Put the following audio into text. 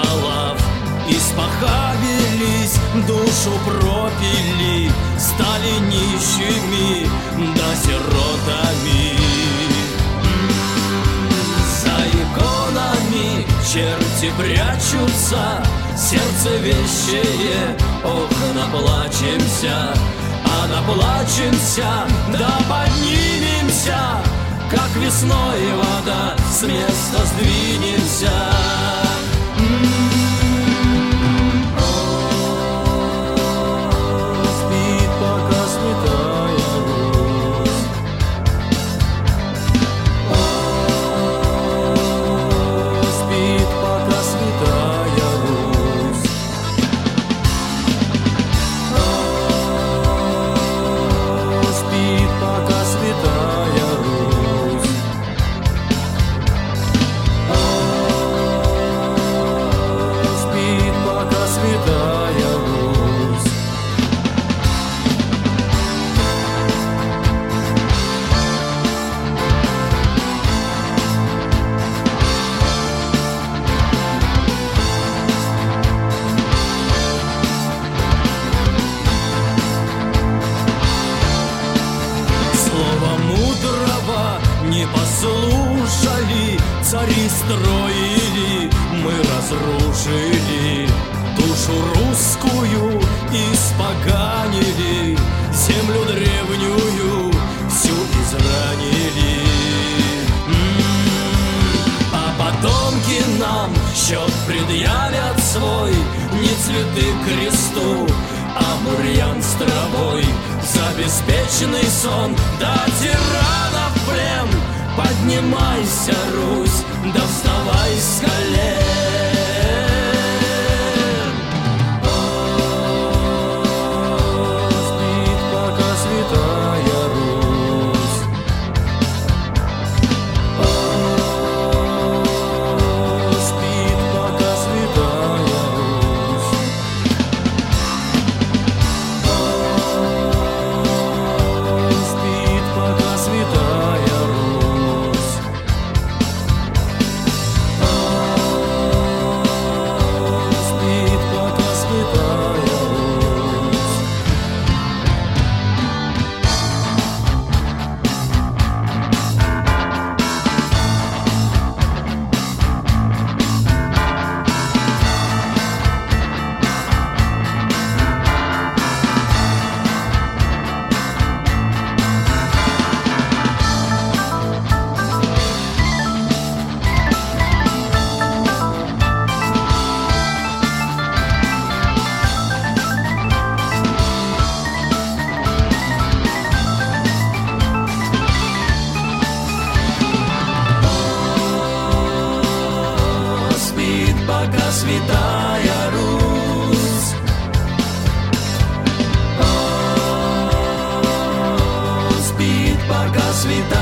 колоколов испохабились, душу пропили, стали нищими да сиротами. За иконами черти прячутся, сердце вещее, ох, наплачемся, а наплачемся, да поднимемся, как весной вода, с места сдвинемся. Спит, пока святая Русь. Спит, пока святая Русь. Спит, пока святая Русь. Спит, пока святая Русь. Слова мудрого не послушали, цари строили, мы разрушили, душу русскую испоганили, землю древнюю всю изранили. А потомки нам счет предъявят свой, не цветы к кресту, а бурьян с травой. За беспечный сон да тиранов плен поднимайся, Русь, да вставай с колен. Спит, пока святая Русь. Спит, пока святая Русь. Спит, пока святая Русь. Спит, пока святая Русь. Спит, пока святая Русь. Спит, пока святая